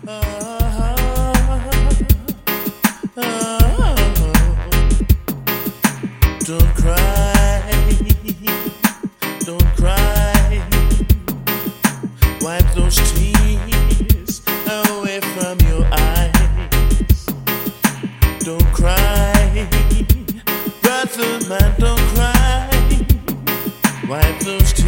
Don't cry, don't cry. Wipe those tears away from your eyes. Don't cry, brother man, don't cry. Wipe those tears